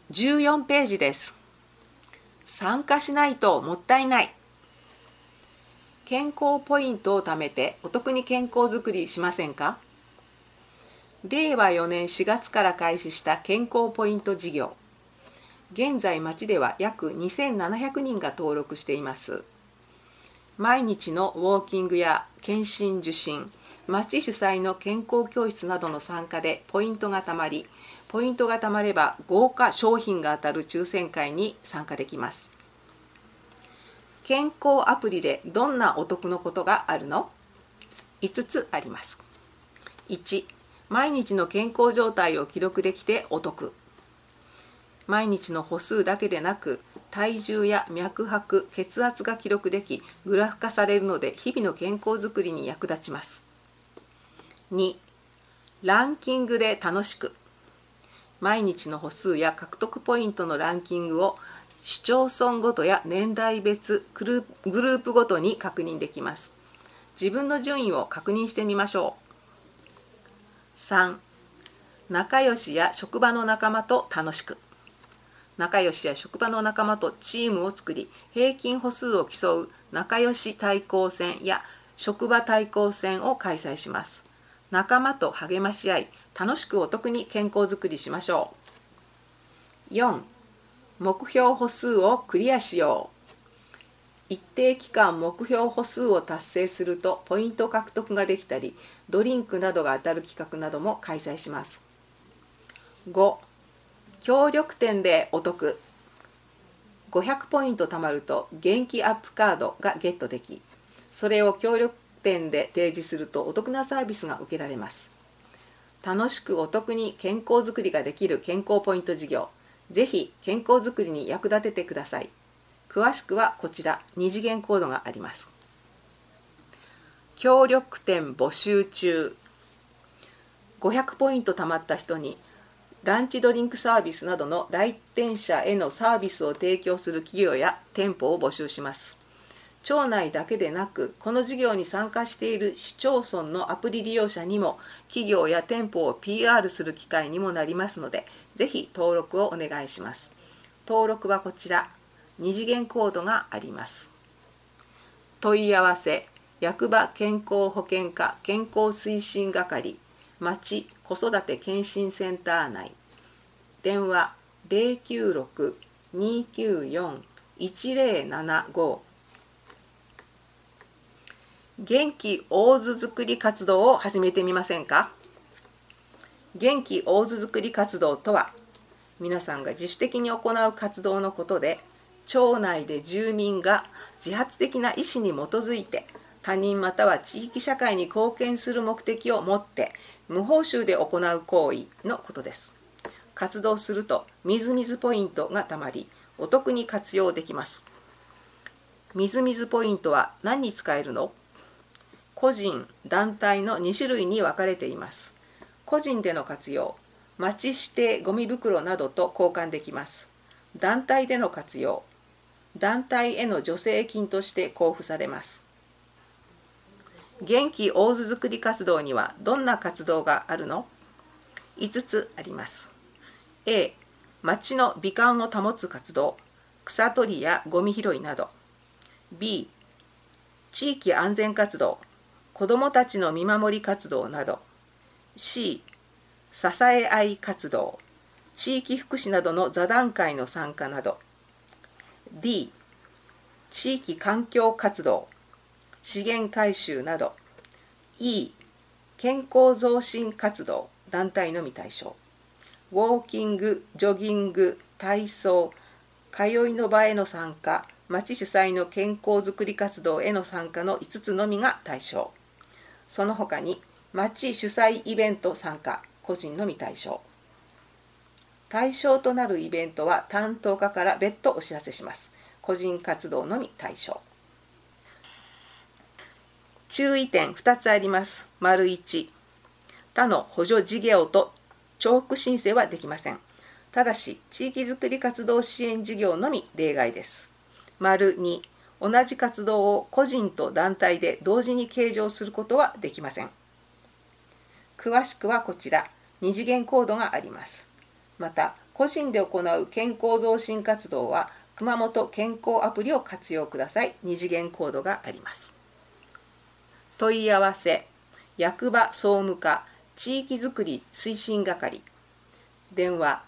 14ページです。参加しないともったいない。健康ポイントを貯めてお得に健康づくりしませんか？令和4年4月から開始した健康ポイント事業。現在町では約2700人が登録しています。毎日のウォーキングや検診受診、町主催の健康教室などの参加でポイントがたまり、ポイントがたまれば豪華商品が当たる抽選会に参加できます。健康アプリでどんなお得のことがあるの？ 5 つあります。1、毎日の健康状態を記録できてお得。毎日の歩数だけでなく、体重や脈拍、血圧が記録でき、グラフ化されるので日々の健康づくりに役立ちます。2、ランキングで楽しく。毎日の歩数や獲得ポイントのランキングを市町村ごとや年代別、グループごとに確認できます。自分の順位を確認してみましょう。3、仲良しや職場の仲間と楽しく。仲良しや職場の仲間とチームを作り、平均歩数を競う仲良し対抗戦や職場対抗戦を開催します。仲間と励まし合い、楽しくお得に健康づくりしましょう。4、目標歩数をクリアしよう。一定期間目標歩数を達成するとポイント獲得ができたり、ドリンクなどが当たる企画なども開催します。5、協力店でお得。500ポイント貯まると元気アップカードがゲットでき、それを協力店で提示するとお得なサービスが受けられます。楽しくお得に健康づくりができる健康ポイント事業。ぜひ健康づくりに役立ててください。詳しくはこちら、2次元コードがあります。協力店募集中。500ポイント貯まった人にランチドリンクサービスなどの来店者へのサービスを提供する企業や店舗を募集します。町内だけでなく、この事業に参加している市町村のアプリ利用者にも企業や店舗を PR する機会にもなりますので、ぜひ登録をお願いします。登録はこちら、2次元コードがあります。問い合わせ、役場健康保険課健康推進係、町子育て健診センター内、電話 096-294-1075。元気大豆作り活動を始めてみませんか？元気大豆作り活動とは、皆さんが自主的に行う活動のことで、町内で住民が自発的な意思に基づいて、他人または地域社会に貢献する目的を持って無報酬で行う行為のことです。活動するとみずみずポイントがたまり、お得に活用できます。みずみずポイントは何に使えるの？個人、団体の2種類に分かれています。個人での活用、町指定ゴミ袋などと交換できます。団体での活用、団体への助成金として交付されます。元気大豆作り活動にはどんな活動があるの？ 5 つあります。A、町の美観を保つ活動、草取りやゴミ拾いなど。B、地域安全活動、子どもたちの見守り活動など。C、支え合い活動、地域福祉などの座談会の参加など。D、地域環境活動、資源回収など。E、健康増進活動、団体のみ対象。ウォーキング、ジョギング、体操、通いの場への参加、町主催の健康づくり活動への参加の5つのみが対象。その他に、町主催イベント参加、個人のみ対象。対象となるイベントは担当課から別途お知らせします。個人活動のみ対象。注意点2つあります。丸1、他の補助事業と重複申請はできません。ただし、地域づくり活動支援事業のみ例外です。丸2、同じ活動を個人と団体で同時に計上することはできません。詳しくはこちら、2次元コードがあります。また、 個人で行う健康増進活動は熊本健康アプリを活用ください。2次元コードがあります。問い合わせ、役場総務課地域づくり推進係、電話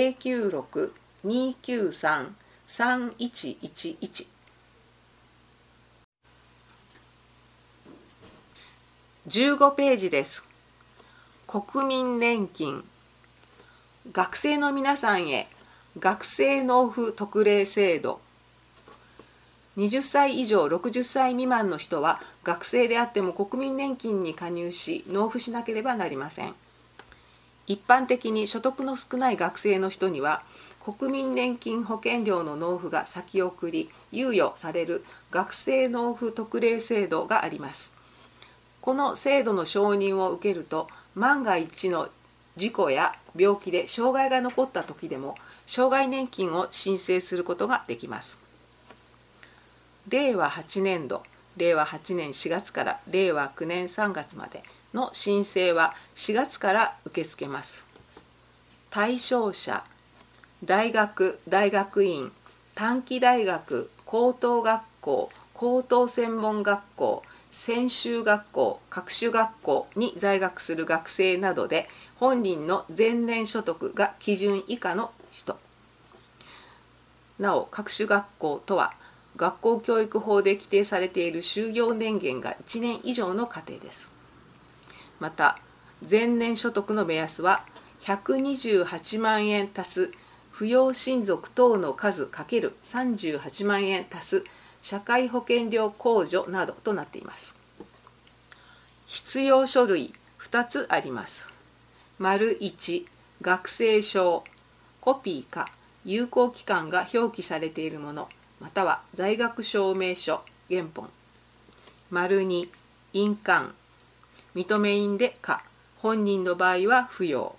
096-293-3111。15ページです。国民年金。学生の皆さんへ学生納付特例制度。20歳以上60歳未満の人は学生であっても国民年金に加入し納付しなければなりません。一般的に所得の少ない学生の人には国民年金保険料の納付が先送り猶予される学生納付特例制度があります。この制度の承認を受けると万が一の事故や病気で障害が残った時でも障害年金を申請することができます。令和8年度、令和8年4月から令和9年3月までの申請は4月から受け付けます。対象者、大学・大学院、短期大学、高等学校、高等専門学校、専修学校、各種学校に在学する学生などで本人の前年所得が基準以下の人。なお、各種学校とは学校教育法で規定されている就業年限が1年以上の家庭です。また、前年所得の目安は128万円足す扶養親族等の数×38万円足す社会保険料控除などとなっています。必要書類2つあります。丸1、学生証、コピーか有効期間が表記されているもの、または在学証明書、原本。丸2、印鑑、認め印で可、本人の場合は不要。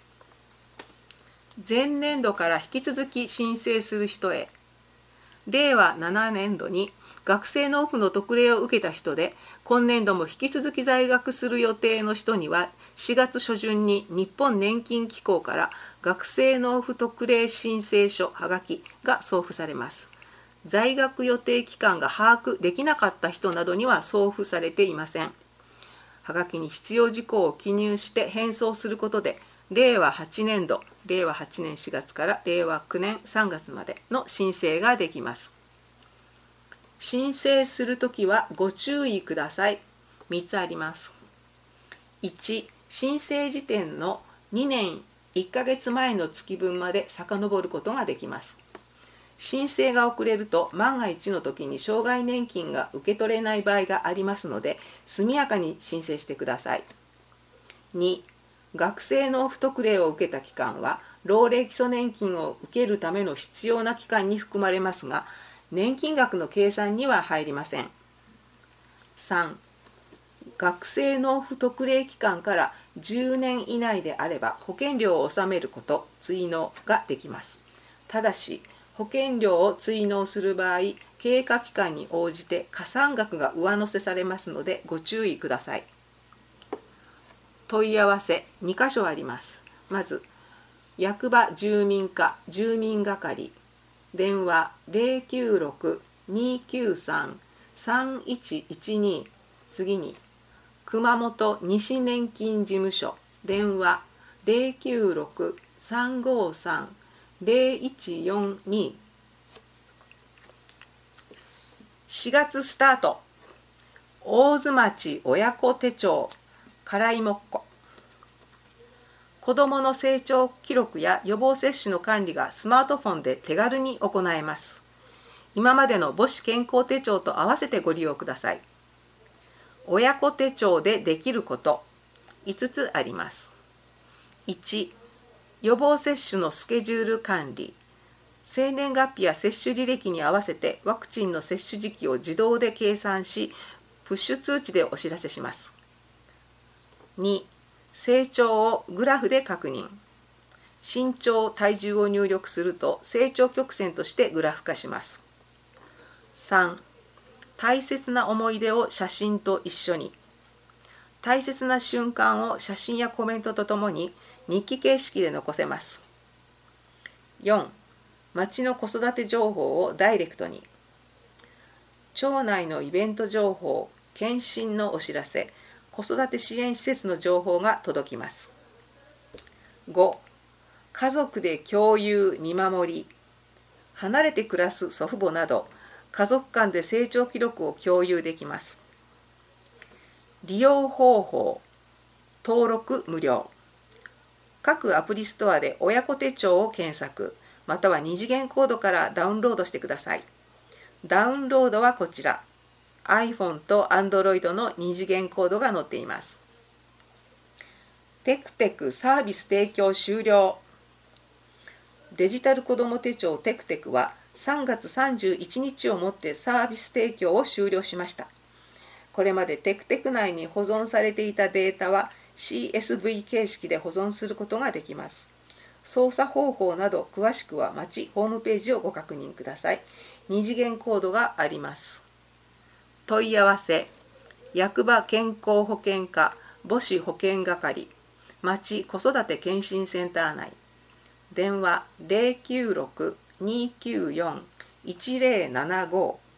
前年度から引き続き申請する人へ、令和7年度に学生納付の特例を受けた人で、今年度も引き続き在学する予定の人には、4月初旬に日本年金機構から学生納付特例申請書はがきが送付されます。在学予定期間が把握できなかった人などには送付されていません。はがきに必要事項を記入して返送することで、令和8年度、令和8年4月から令和9年3月までの申請ができます。申請するときはご注意ください。3つあります。1、申請時点の2年1ヶ月前の月分まで遡ることができます。申請が遅れると万が一の時に障害年金が受け取れない場合がありますので、速やかに申請してください。2、学生納付特例を受けた期間は、老齢基礎年金を受けるための必要な期間に含まれますが、年金額の計算には入りません。3、学生納付特例期間から10年以内であれば保険料を納めること、追納ができます。ただし、保険料を追納する場合、経過期間に応じて加算額が上乗せされますのでご注意ください。問い合わせ2箇所あります。まず、役場住民課住民係、電話 096-293-3112。次に、熊本西年金事務所、電話 096-353-0142。4月スタート。大津町親子手帳、からいもっこ。子どもの成長記録や予防接種の管理がスマートフォンで手軽に行えます。今までの母子健康手帳と合わせてご利用ください。親子手帳でできること5つあります。1、予防接種のスケジュール管理。生年月日や接種履歴に合わせてワクチンの接種時期を自動で計算し、プッシュ通知でお知らせします。2、成長をグラフで確認。身長・体重を入力すると成長曲線としてグラフ化します。3、大切な思い出を写真と一緒に。大切な瞬間を写真やコメントとともに日記形式で残せます。 4、町の子育て情報をダイレクトに。町内のイベント情報、検診のお知らせ、子育て支援施設の情報が届きます。5、家族で共有・見守り。離れて暮らす祖父母など、家族間で成長記録を共有できます。利用方法、登録無料。各アプリストアで親子手帳を検索、または2次元コードからダウンロードしてください。ダウンロードはこちら。iPhone と Android の2次元コードが載っています。テクテクサービス提供終了。デジタル子ども手帳テクテクは3月31日をもってサービス提供を終了しました。これまでテクテク内に保存されていたデータは CSV 形式で保存することができます。操作方法など詳しくは町ホームページをご確認ください。2次元コードがあります。問い合わせ、役場健康保険課母子保健係、町子育て健診センター内。電話 096-294-1075